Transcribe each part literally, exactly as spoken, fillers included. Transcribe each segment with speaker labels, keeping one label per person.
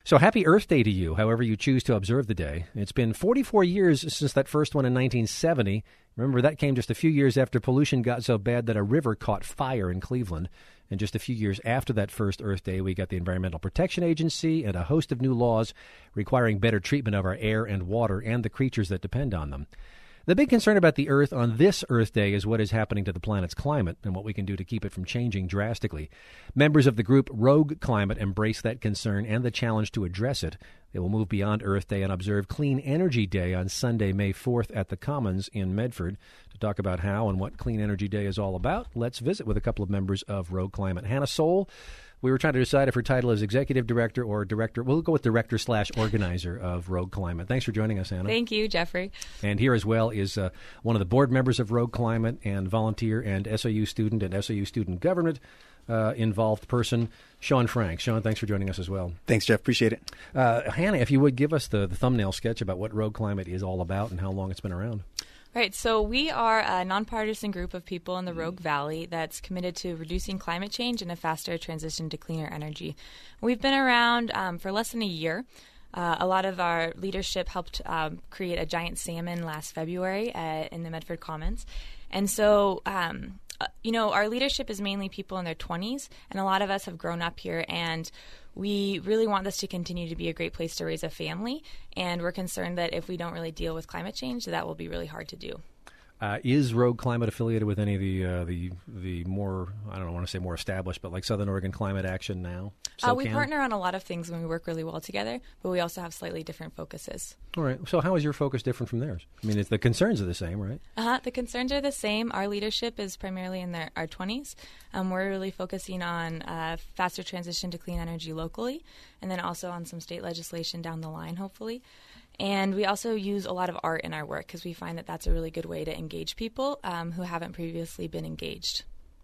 Speaker 1: So happy Earth Day to you, however you choose to observe the day. It's been forty-four years since that first one in nineteen seventy. Remember, that came just a few years after pollution got so bad that a river caught fire in Cleveland. And just a few years after that first Earth Day, we got the Environmental Protection Agency and a host of new laws requiring better treatment of our air and water and the creatures that depend on them. The big concern about the Earth on this Earth Day is what is happening to the planet's climate and what we can do to keep it from changing drastically. Members of the group Rogue Climate embrace that concern and the challenge to address it. They will move beyond Earth Day and observe Clean Energy Day on Sunday, May fourth at the Commons in Medford. To talk about how and what Clean Energy Day is all about, let's visit with a couple of members of Rogue Climate. Hannah Soul. We were trying to decide if her title is executive director or director. We'll go with director slash organizer of Rogue Climate. Thanks for joining us, Hannah.
Speaker 2: Thank you, Jeffrey.
Speaker 1: And here as well is uh, one of the board members of Rogue Climate and volunteer and S O U student and S O U student government uh, involved person, Sean Frank. Sean, thanks for joining us as well.
Speaker 3: Thanks, Jeff. Appreciate it.
Speaker 1: Uh, Hannah, if you would give us the, the thumbnail sketch about what Rogue Climate is all about and how long it's been around.
Speaker 2: Right, so we are a nonpartisan group of people in the Rogue Valley that's committed to reducing climate change and a faster transition to cleaner energy. We've been around um, for less than a year. Uh, a lot of our leadership helped um, create a giant salmon last February uh, in the Medford Commons. And so, um, uh, you know, our leadership is mainly people in their twenties, and a lot of us have grown up here, and we really want this to continue to be a great place to raise a family, and we're concerned that if we don't really deal with climate change, that will be really hard to do.
Speaker 1: Uh, is Rogue Climate affiliated with any of the uh, the the more, I don't want to say more established, but like Southern Oregon Climate Action now?
Speaker 2: Uh, we partner on a lot of things when we work really well together, but we also have slightly different focuses.
Speaker 1: All right. So how is your focus different from theirs? I mean, it's, the concerns are the same, right?
Speaker 2: Uh-huh. The concerns are the same. Our leadership is primarily in their, our twenties. Um, we're really focusing on uh, faster transition to clean energy locally, and then also on some state legislation down the line, hopefully. And we also use a lot of art in our work because we find that that's a really good way to engage people um, who haven't previously been engaged.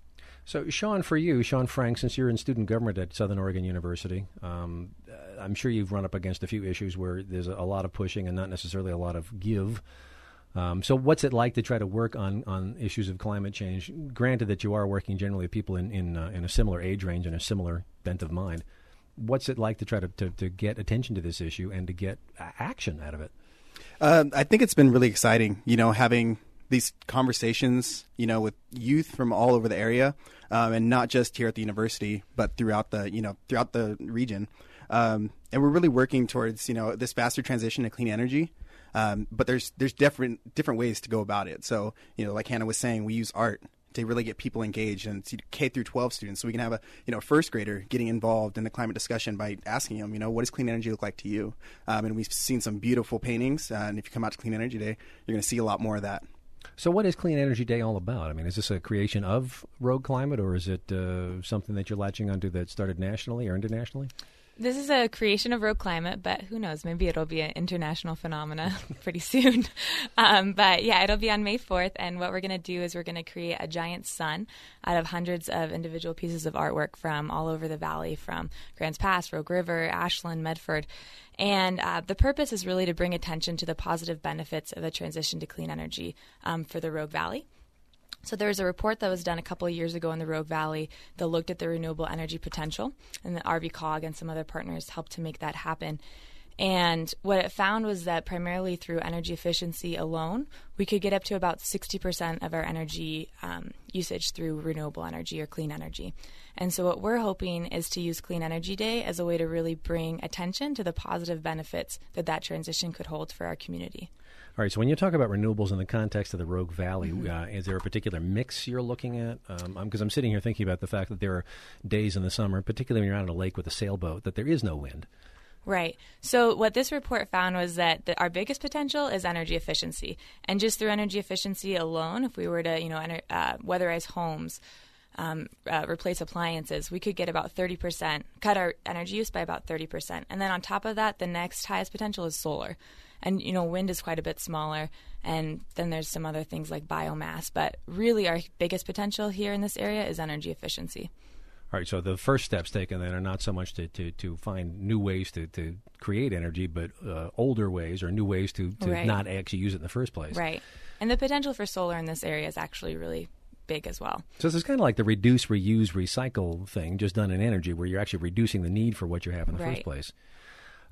Speaker 1: So, Sean, for you, Sean Frank, since you're in student government at Southern Oregon University, um, I'm sure you've run up against a few issues where there's a lot of pushing and not necessarily a lot of give. Um, so what's it like to try to work on, on issues of climate change? Granted that you are working generally with people in, in, uh, in a similar age range and a similar bent of mind. What's it like to try to, to, to get attention to this issue and to get action out of it?
Speaker 3: Uh, I think it's been really exciting, you know, having these conversations, you know, with youth from all over the area, um, and not just here at the university, but throughout the, you know, throughout the region. Um, and we're really working towards, you know, this faster transition to clean energy. Um, but there's there's different different ways to go about it. So, you know, like Hannah was saying, we use art to really get people engaged, and it's K through twelve students. So we can have a, you know, first grader getting involved in the climate discussion by asking them, you know, what does clean energy look like to you? Um, and we've seen some beautiful paintings. Uh, and if you come out to Clean Energy Day, you're going to see a lot more of that.
Speaker 1: So what is Clean Energy Day all about? I mean, is this a creation of Rogue Climate, or is it uh, something that you're latching onto that started nationally or internationally?
Speaker 2: This is a creation of Rogue Climate, but who knows? Maybe it'll be an international phenomena pretty soon. Um, but yeah, it'll be on May fourth, and what we're going to do is we're going to create a giant sun out of hundreds of individual pieces of artwork from all over the valley, from Grants Pass, Rogue River, Ashland, Medford. And uh, the purpose is really to bring attention to the positive benefits of the transition to clean energy um, for the Rogue Valley. So there was a report that was done a couple of years ago in the Rogue Valley that looked at the renewable energy potential, and the R V C O G and some other partners helped to make that happen. And what it found was that primarily through energy efficiency alone, we could get up to about sixty percent of our energy um, usage through renewable energy or clean energy. And so what we're hoping is to use Clean Energy Day as a way to really bring attention to the positive benefits that that transition could hold for our community.
Speaker 1: All right, so when you talk about renewables in the context of the Rogue Valley,
Speaker 2: Mm-hmm.
Speaker 1: uh, is there a particular mix you're looking at? Because um, I'm, I'm sitting here thinking about the fact that there are days in the summer, particularly when you're out on a lake with a sailboat, that there is no wind.
Speaker 2: Right. So what this report found was that the, our biggest potential is energy efficiency. And just through energy efficiency alone, if we were to, you know, ener- uh, weatherize homes, um, uh, replace appliances, we could get about thirty percent, cut our energy use by about thirty percent. And then on top of that, the next highest potential is solar. And, you know, wind is quite a bit smaller. And then there's some other things like biomass. But really our biggest potential here in this area is energy efficiency.
Speaker 1: All right, so the first steps taken then are not so much to, to, to find new ways to, to create energy, but uh, older ways or new ways to, to
Speaker 2: right.
Speaker 1: not actually use it in the first place.
Speaker 2: Right. And the potential for solar in this area is actually really big as well.
Speaker 1: So this is kind of like the reduce, reuse, recycle thing, just done in energy, where you're actually reducing the need for what you have in the
Speaker 2: right.
Speaker 1: first place.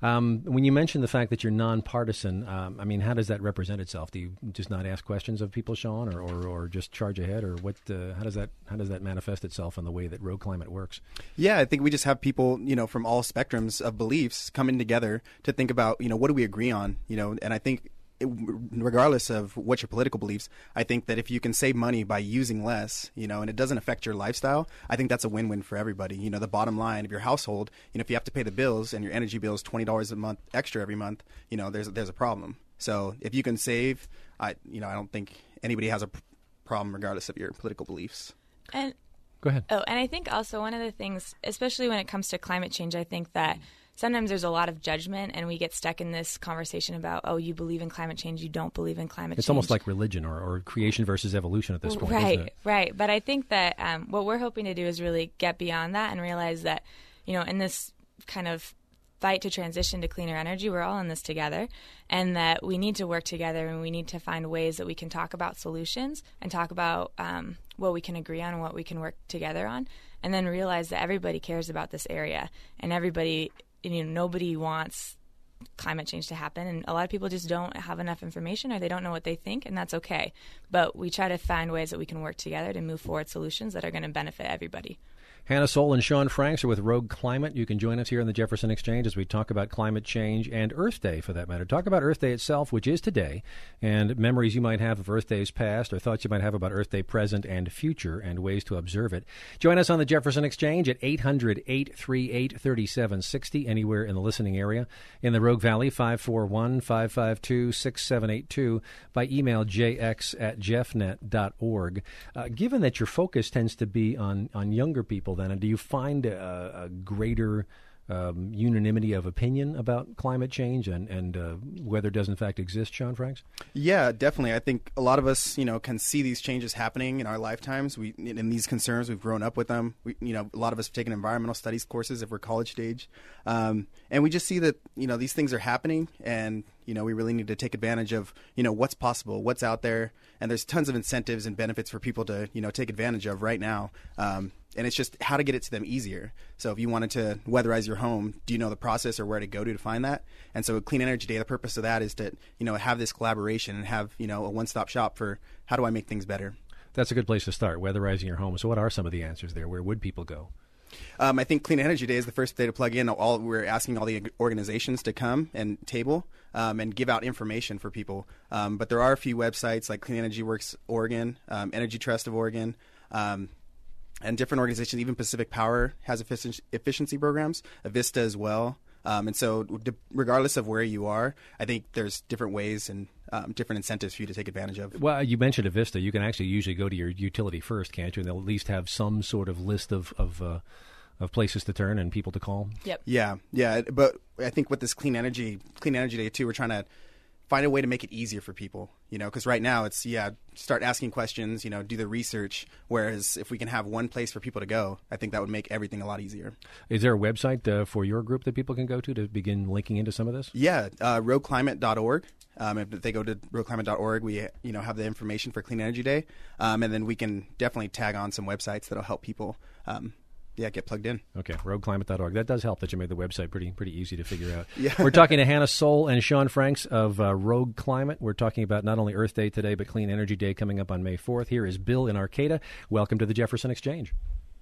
Speaker 1: Um, when you mentioned the fact that you're nonpartisan, um, I mean, how does that represent itself? Do you just not ask questions of people, Sean, or, or, or just charge ahead, or what? Uh, how does that how does that manifest itself in the way that Rogue Climate works?
Speaker 3: Yeah, I think we just have people, you know, from all spectrums of beliefs coming together to think about, you know, what do we agree on, you know, and I think regardless of what your political beliefs, I think that if you can save money by using less, you know, and it doesn't affect your lifestyle, I think that's a win-win for everybody. You know, the bottom line of your household, you know, if you have to pay the bills and your energy bill is twenty dollars a month extra every month, you know, there's there's a problem. So if you can save, I, you know, I don't think anybody has a p- problem regardless of your political beliefs.
Speaker 2: And
Speaker 1: go ahead.
Speaker 2: Oh, and I think also one of the things, especially when it comes to climate change, I think that sometimes there's a lot of judgment and we get stuck in this conversation about, oh, you believe in climate change, you don't believe in climate
Speaker 1: it's
Speaker 2: change. It's
Speaker 1: almost like religion or, or creation versus evolution at this point,
Speaker 2: right,
Speaker 1: isn't it?
Speaker 2: Right, but I think that um, what we're hoping to do is really get beyond that and realize that, you know, in this kind of fight to transition to cleaner energy, we're all in this together, and that we need to work together and we need to find ways that we can talk about solutions and talk about um, what we can agree on and what we can work together on, and then realize that everybody cares about this area and everybody, you know, nobody wants climate change to happen, and a lot of people just don't have enough information or they don't know what they think, and that's okay. But we try to find ways that we can work together to move forward solutions that are going to benefit everybody.
Speaker 1: Hannah Soul and Sean Franks are with Rogue Climate. You can join us here in the Jefferson Exchange as we talk about climate change and Earth Day, for that matter. Talk about Earth Day itself, which is today, and memories you might have of Earth Days past or thoughts you might have about Earth Day present and future and ways to observe it. Join us on the Jefferson Exchange at eight hundred, eight three eight, three seven six zero, anywhere in the listening area. In the Rogue Valley, five four one, five five two, six seven eight two, by email j x at jeffnet dot org. Uh, given that your focus tends to be on, on younger people, then, do you find a, a greater um, unanimity of opinion about climate change and, and uh, whether it does in fact exist, Sean Franks?
Speaker 3: Yeah, definitely. I think a lot of us, you know, can see these changes happening in our lifetimes. We, in these concerns, we've grown up with them. We, you know, a lot of us have taken environmental studies courses if we're college age, um, and we just see that, you know, these things are happening, and you know, we really need to take advantage of, you know, what's possible, what's out there, and there's tons of incentives and benefits for people to, you know, take advantage of right now. Um, And it's just how to get it to them easier. So if you wanted to weatherize your home, do you know the process or where to go to to find that? And so Clean Energy Day, the purpose of that is to, you know, have this collaboration and have, you know, a one-stop shop for how do I make things better.
Speaker 1: That's a good place to start, weatherizing your home. So what are some of the answers there? Where would people go?
Speaker 3: Um, I think Clean Energy Day is the first day to plug in. All we're asking all the organizations to come and table um, and give out information for people. Um, but there are a few websites like Clean Energy Works Oregon, um, Energy Trust of Oregon, um, and different organizations. Even Pacific Power has efficiency, efficiency programs, Avista as well. Um, and so regardless of where you are, I think there's different ways and um, different incentives for you to take advantage of.
Speaker 1: Well, you mentioned Avista. You can actually usually go to your utility first, can't you? And they'll at least have some sort of list of of, uh, of places to turn and people to call.
Speaker 2: Yep.
Speaker 3: Yeah, yeah. But I think with this Clean Energy, Clean Energy Day too, we're trying to find a way to make it easier for people, you know, because right now it's, yeah, start asking questions, you know, do the research. Whereas if we can have one place for people to go, I think that would make everything a lot easier.
Speaker 1: Is there a website uh, for your group that people can go to to begin linking into some of this?
Speaker 3: Yeah, uh, rogue climate dot org. Um, if they go to rogue climate dot org, we, you know, have the information for Clean Energy Day. Um, and then we can definitely tag on some websites that'll help people um, Yeah, get plugged in.
Speaker 1: Okay, rogue climate dot org. That does help that you made the website pretty pretty easy to figure out.
Speaker 3: Yeah.
Speaker 1: We're talking to Hannah Soul and Sean Franks of uh, Rogue Climate. We're talking about not only Earth Day today, but Clean Energy Day coming up on May fourth. Here is Bill in Arcata. Welcome to the Jefferson Exchange.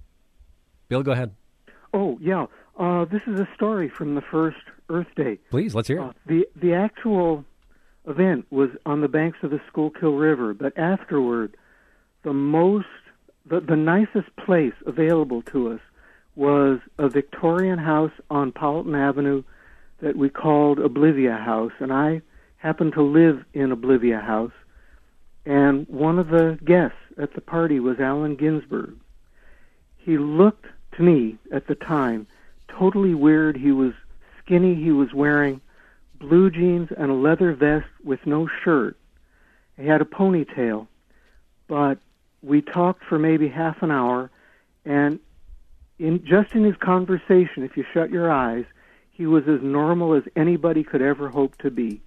Speaker 1: Bill, go ahead.
Speaker 4: Oh, yeah. Uh, this is a story from the first Earth Day.
Speaker 1: Please, let's hear it.
Speaker 4: Uh, the, the actual event was on the banks of the Schuylkill River, but afterward, the most The, the nicest place available to us was a Victorian house on Powelton Avenue that we called Oblivia House, and I happened to live in Oblivia House, and one of the guests at the party was Allen Ginsberg. He looked to me at the time totally weird. He was skinny. He was wearing blue jeans and a leather vest with no shirt. He had a ponytail, but we talked for maybe half an hour, and in just in his conversation, if you shut your eyes, he was as normal as anybody could ever hope to be.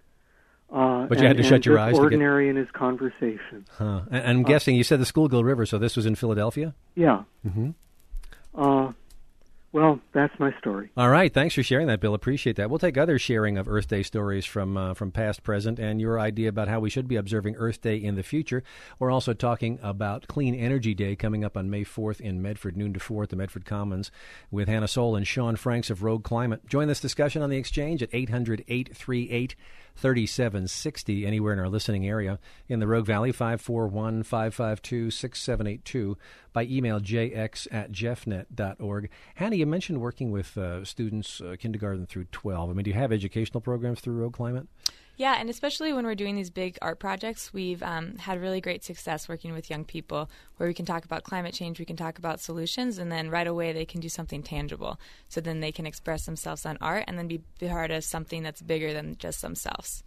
Speaker 4: Uh,
Speaker 1: but you
Speaker 4: and,
Speaker 1: had to shut your
Speaker 4: just
Speaker 1: eyes to get...
Speaker 4: ordinary in his conversation.
Speaker 1: Huh. And I'm guessing you said the Schuylkill River, so this was in Philadelphia?
Speaker 4: Yeah.
Speaker 1: Mm-hmm.
Speaker 4: Uh, Well, that's my story.
Speaker 1: All right. Thanks for sharing that, Bill. Appreciate that. We'll take other sharing of Earth Day stories from uh, from past, present, and your idea about how we should be observing Earth Day in the future. We're also talking about Clean Energy Day coming up on May fourth in Medford, noon to four at the Medford Commons, with Hannah Soul and Sean Franks of Rogue Climate. Join this discussion on the Exchange at eight hundred, eight three eight, three seven six zero, anywhere in our listening area. In the Rogue Valley, five four one, five five two, six seven eight two. By email, j x at jeffnet dot org. Hannah, you mentioned working with uh, students uh, kindergarten through twelve. I mean, do you have educational programs through Rogue Climate?
Speaker 2: Yeah, and especially when we're doing these big art projects, we've um, had really great success working with young people where we can talk about climate change, we can talk about solutions, and then right away they can do something tangible. So then they can express themselves on art and then be part of something that's bigger than just themselves.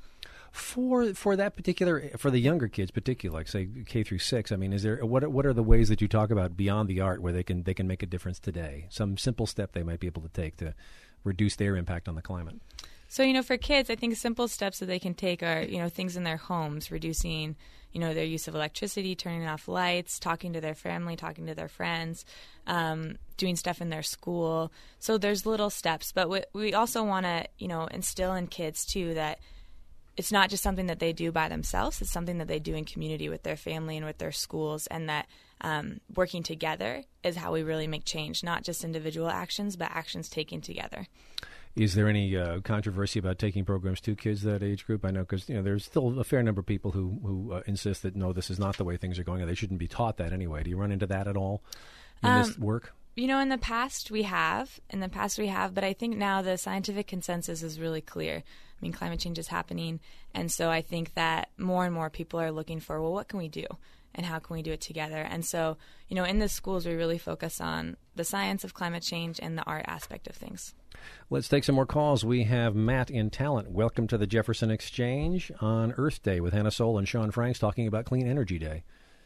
Speaker 1: For for that particular, for the younger kids, particularly, like say K through six, I mean, is there what what are the ways that you talk about beyond the art where they can they can make a difference today? Some simple step they might be able to take to reduce their impact on the climate.
Speaker 2: So, you know, for kids, I think simple steps that they can take are, you know, things in their homes, reducing, you know, their use of electricity, turning off lights, talking to their family, talking to their friends, um, doing stuff in their school. So there's little steps, but we, we also want to, you know, instill in kids too that it's not just something that they do by themselves. It's something that they do in community with their family and with their schools, and that um, working together is how we really make change, not just individual actions, but actions taken together.
Speaker 1: Is there any uh, controversy about taking programs to kids that age group? I know because you know there's still a fair number of people who, who uh, insist that, no, this is not the way things are going, and they shouldn't be taught that anyway. Do you run into that at all in um, this work?
Speaker 2: You know, in the past we have. In the past we have, but I think now the scientific consensus is really clear. I mean, climate change is happening, and so I think that more and more people are looking for, well, what can we do, and how can we do it together? And so, you know, in the schools we really focus on the science of climate change and the art aspect of things.
Speaker 1: Let's take some more calls. We have Matt in Talent. Welcome to the Jefferson Exchange on Earth Day with Hannah Soul and Sean Franks talking about Clean Energy Day.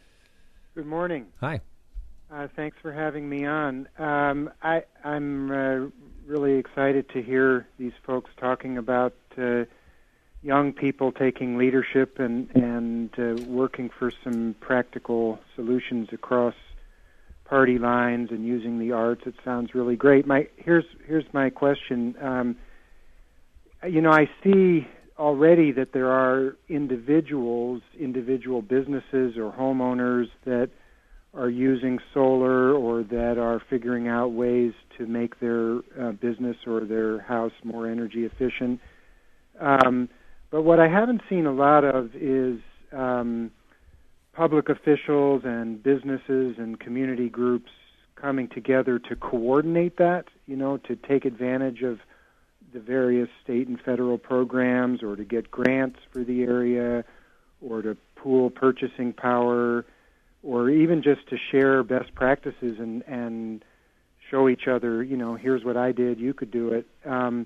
Speaker 5: Good morning.
Speaker 1: Hi.
Speaker 5: Uh, thanks for having me on. Um, I, I'm uh, really excited to hear these folks talking about uh, young people taking leadership and, and uh, working for some practical solutions across party lines and using the arts. It sounds really great. My here's here's my question. Um, you know, I see already that there are individuals, individual businesses or homeowners that are using solar or that are figuring out ways to make their uh, business or their house more energy efficient. Um, but what I haven't seen a lot of is um, public officials and businesses and community groups coming together to coordinate that, you know, to take advantage of the various state and federal programs or to get grants for the area or to pool purchasing power or even just to share best practices and, and show each other, you know, here's what I did, you could do it. Um,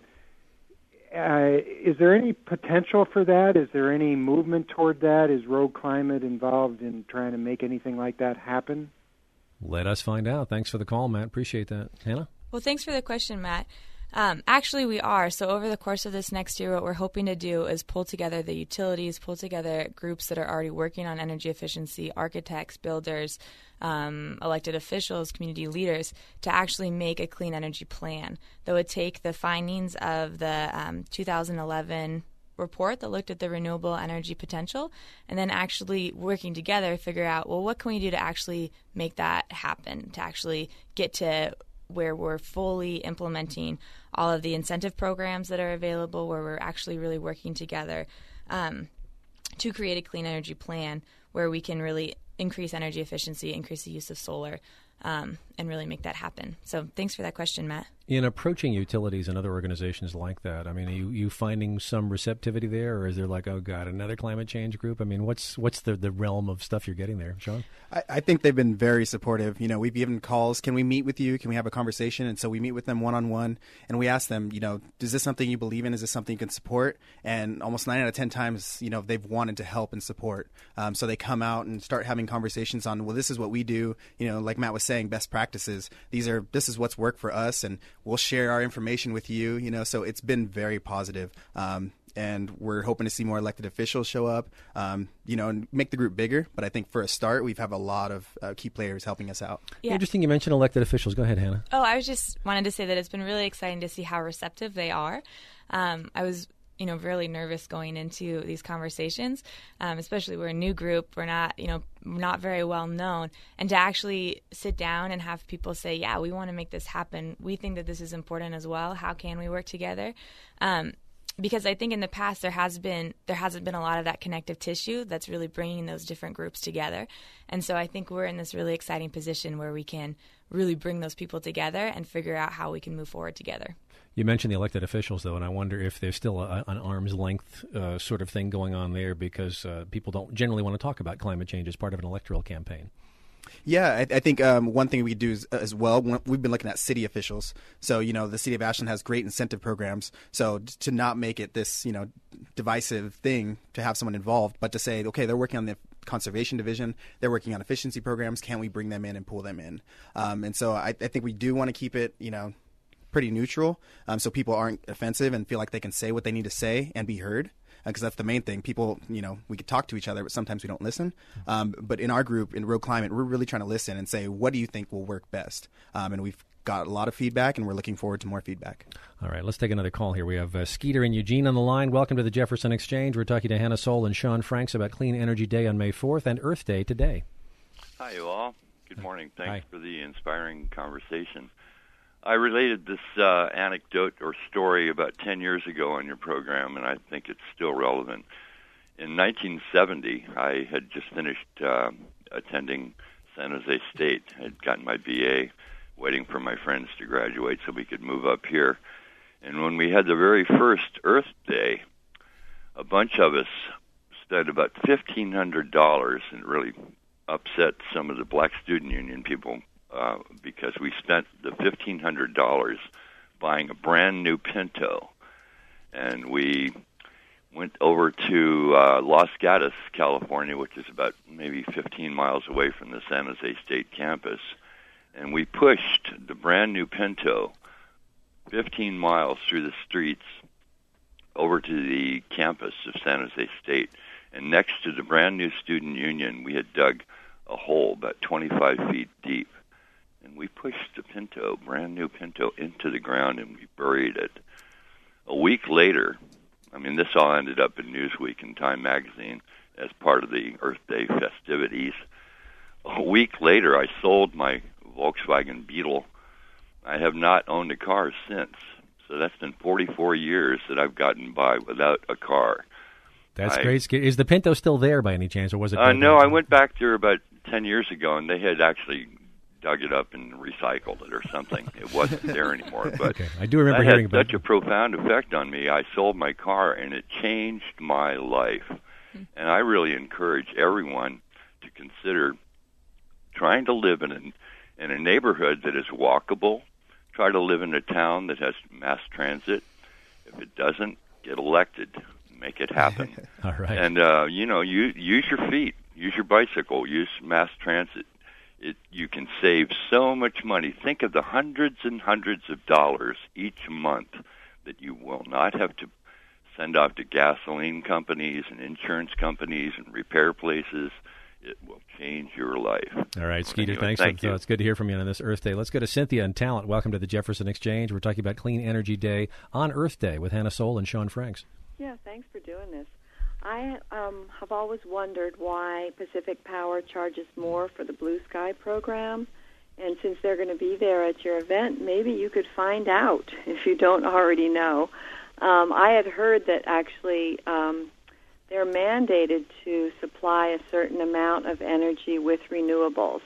Speaker 5: uh, is there any potential for that? Is there any movement toward that? Is Rogue Climate involved in trying to make anything like that happen?
Speaker 1: Let us find out. Thanks for the call, Matt. Appreciate that. Hannah?
Speaker 2: Well, thanks for the question, Matt. Um, actually, we are. So over the course of this next year, what we're hoping to do is pull together the utilities, pull together groups that are already working on energy efficiency, architects, builders, um, elected officials, community leaders, to actually make a clean energy plan that would take the findings of the um, two thousand eleven report that looked at the renewable energy potential and then actually working together figure out, well, what can we do to actually make that happen, to actually get to where we're fully implementing all of the incentive programs that are available, where we're actually really working together um, to create a clean energy plan where we can really increase energy efficiency, increase the use of solar, um, and really make that happen. So thanks for that question, Matt.
Speaker 1: In approaching utilities and other organizations like that, I mean, are you, you finding some receptivity there, or is there like, oh, God, another climate change group? I mean, what's what's the, the realm of stuff you're getting there, Sean?
Speaker 3: I, I think they've been very supportive. You know, we've given calls, can we meet with you? Can we have a conversation? And so we meet with them one-on-one, and we ask them, you know, is this something you believe in? Is this something you can support? And almost nine out of ten times, you know, they've wanted to help and support. Um, so they come out and start having conversations on, well, this is what we do. You know, like Matt was saying, best practices. These are, this is what's worked for us, and we'll share our information with you, you know, so it's been very positive. Um, and we're hoping to see more elected officials show up, um, you know, and make the group bigger. But I think for a start, we have a lot of uh, key players helping us out.
Speaker 2: Yeah.
Speaker 1: Interesting you mentioned elected officials. Go ahead, Hannah.
Speaker 2: Oh, I was just wanted to say that it's been really exciting to see how receptive they are. Um, I was you know, really nervous going into these conversations, um, especially we're a new group. We're not, you know, not very well known. And to actually sit down and have people say, yeah, we want to make this happen. We think that this is important as well. How can we work together? Um, because I think in the past there has been, there hasn't been a lot of that connective tissue that's really bringing those different groups together. And so I think we're in this really exciting position where we can really bring those people together and figure out how we can move forward together.
Speaker 1: You mentioned the elected officials, though, and I wonder if there's still a, an arm's length uh, sort of thing going on there because uh, people don't generally want to talk about climate change as part of an electoral campaign.
Speaker 3: Yeah, I, I think um, one thing we do is, as well, we've been looking at city officials. So, you know, the city of Ashland has great incentive programs. So to not make it this, you know, divisive thing to have someone involved, but to say, okay, they're working on the conservation division, they're working on efficiency programs, can we bring them in and pull them in? Um, and so I, I think we do want to keep it, you know, pretty neutral, um, so people aren't offensive and feel like they can say what they need to say and be heard, because uh, that's the main thing. People, you know, we could talk to each other, but sometimes we don't listen. Um, but in our group, in Rogue Climate, we're really trying to listen and say, what do you think will work best? Um, and we've got a lot of feedback, and we're looking forward to more feedback.
Speaker 1: All right, let's take another call here. We have uh, Skeeter and Eugene on the line. Welcome to the Jefferson Exchange. We're talking to Hannah Soul and Sean Franks about Clean Energy Day on May fourth and Earth Day today.
Speaker 6: Hi, you all. Good morning. Thanks
Speaker 1: Hi.
Speaker 6: for the inspiring conversation. I related this uh, anecdote or story about ten years ago on your program, and I think it's still relevant. In nineteen seventy, I had just finished uh, attending San Jose State. I had gotten my B A, waiting for my friends to graduate so we could move up here. And when we had the very first Earth Day, a bunch of us spent about fifteen hundred dollars, and it really upset some of the Black Student Union people. Uh, because we spent the fifteen hundred dollars buying a brand new Pinto, and we went over to uh, Los Gatos, California, which is about maybe fifteen miles away from the San Jose State campus, and we pushed the brand new Pinto fifteen miles through the streets over to the campus of San Jose State, and next to the brand new Student Union, we had dug a hole about twenty-five feet deep. And we pushed the Pinto, brand new Pinto, into the ground, and we buried it. A week later, I mean, this all ended up in Newsweek and Time Magazine as part of the Earth Day festivities. A week later, I sold my Volkswagen Beetle. I have not owned a car since. So that's been forty-four years that I've gotten by without a car.
Speaker 1: That's
Speaker 6: I,
Speaker 1: great. Is the Pinto still there by any chance, or was it?
Speaker 6: Uh, no, I went back there about ten years ago, and they had actually dug it up and recycled it or something. It wasn't there anymore. But
Speaker 1: okay. I do remember
Speaker 6: that
Speaker 1: hearing
Speaker 6: had
Speaker 1: about
Speaker 6: such a profound effect on me. I sold my car, and it changed my life. Mm-hmm. And I really encourage everyone to consider trying to live in a, in a neighborhood that is walkable. Try to live in a town that has mass transit. If it doesn't, get elected. Make it happen.
Speaker 1: All right.
Speaker 6: And, uh, you know, you, use your feet. Use your bicycle. Use mass transit. It, you can save so much money. Think of the hundreds and hundreds of dollars each month that you will not have to send off to gasoline companies and insurance companies and repair places. It will change your life.
Speaker 1: All right, Skeeter,
Speaker 6: anyway,
Speaker 1: thanks.
Speaker 6: Thank
Speaker 1: for,
Speaker 6: you.
Speaker 1: Uh, it's good to hear from you on this Earth Day. Let's go to Cynthia and Talent. Welcome to the Jefferson Exchange. We're talking about Clean Energy Day on Earth Day with Hannah Soul and Sean Franks.
Speaker 7: Yeah, thanks for doing this. I um, have always wondered why Pacific Power charges more for the Blue Sky program. And since they're going to be there at your event, maybe you could find out if you don't already know. Um, I had heard that actually um, they're mandated to supply a certain amount of energy with renewables.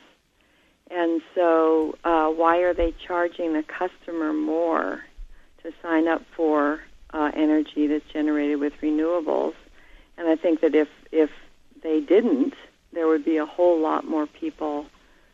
Speaker 7: And so uh, why are they charging the customer more to sign up for uh, energy that's generated with renewables? And I think that if if they didn't, there would be a whole lot more people,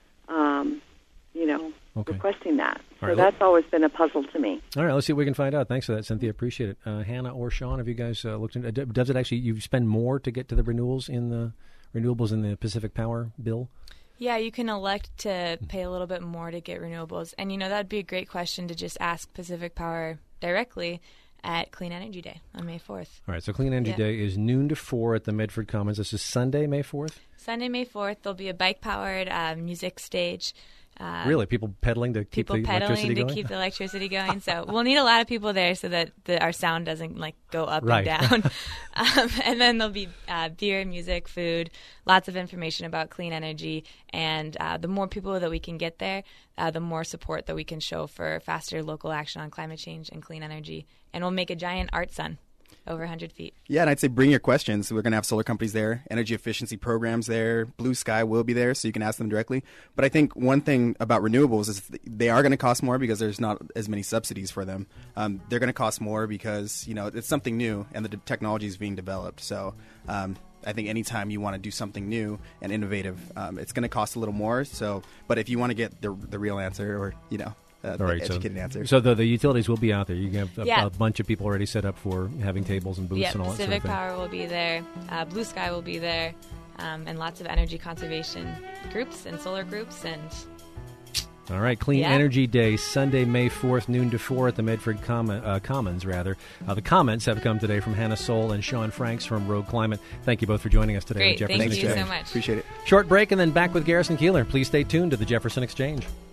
Speaker 7: um, you know, okay. requesting that. So right, that's always been a puzzle to me.
Speaker 1: All right, let's see what we can find out. Thanks for that, Cynthia. Appreciate it. Uh, Hannah or Sean, have you guys uh, looked into? Does it actually you spend more to get to the renewals in the renewables in the Pacific Power bill?
Speaker 2: Yeah, you can elect to pay a little bit more to get renewables, and you know that'd be a great question to just ask Pacific Power directly at Clean Energy Day on May fourth.
Speaker 1: All right, so Clean Energy
Speaker 2: Yeah.
Speaker 1: Day is noon to four at the Medford Commons. This is Sunday, May fourth?
Speaker 2: Sunday, May fourth, there'll be a bike-powered uh, music stage. Uh,
Speaker 1: Really? People pedaling to keep
Speaker 2: people
Speaker 1: the
Speaker 2: pedaling
Speaker 1: electricity
Speaker 2: to
Speaker 1: going?
Speaker 2: keep the electricity going. So we'll need a lot of people there so that the, our sound doesn't like go up
Speaker 1: Right.
Speaker 2: and down. um, and then there'll be uh, beer, music, food, lots of information about clean energy. And uh, the more people that we can get there, uh, the more support that we can show for faster local action on climate change and clean energy. And we'll make a giant art sun over one hundred feet.
Speaker 3: Yeah, and I'd say bring your questions. We're going to have solar companies there, energy efficiency programs there, Blue Sky will be there, so you can ask them directly. But I think one thing about renewables is they are going to cost more because there's not as many subsidies for them. Um, they're going to cost more because, you know, it's something new and the technology is being developed. So um, I think anytime you want to do something new and innovative, um, it's going to cost a little more. So, but if you want to get the the real answer, or, you know, Uh,
Speaker 1: All right,
Speaker 3: educated
Speaker 1: so,
Speaker 3: answer.
Speaker 1: so the, the utilities will be out there. You can have a,
Speaker 2: Yeah.
Speaker 1: a bunch of people already set up for having tables and booths
Speaker 2: Yeah,
Speaker 1: and all that sort
Speaker 2: Pacific
Speaker 1: of thing.
Speaker 2: Power will be there. Uh, Blue Sky will be there. Um, and lots of energy conservation groups and solar groups. And
Speaker 1: All right, Clean
Speaker 2: Yeah.
Speaker 1: Energy Day, Sunday, May fourth, noon to four at the Medford Com- uh, Commons, rather. Uh, the comments have come today from Hannah Soul and Sean Franks from Rogue Climate. Thank you both for joining us today.
Speaker 2: Great,
Speaker 1: on Jefferson
Speaker 2: thank
Speaker 3: Thanks,
Speaker 2: you
Speaker 3: Jeff.
Speaker 1: Exchange.
Speaker 2: so much.
Speaker 3: Appreciate it.
Speaker 1: Short break and then back with Garrison Keillor. Please stay tuned to the Jefferson Exchange.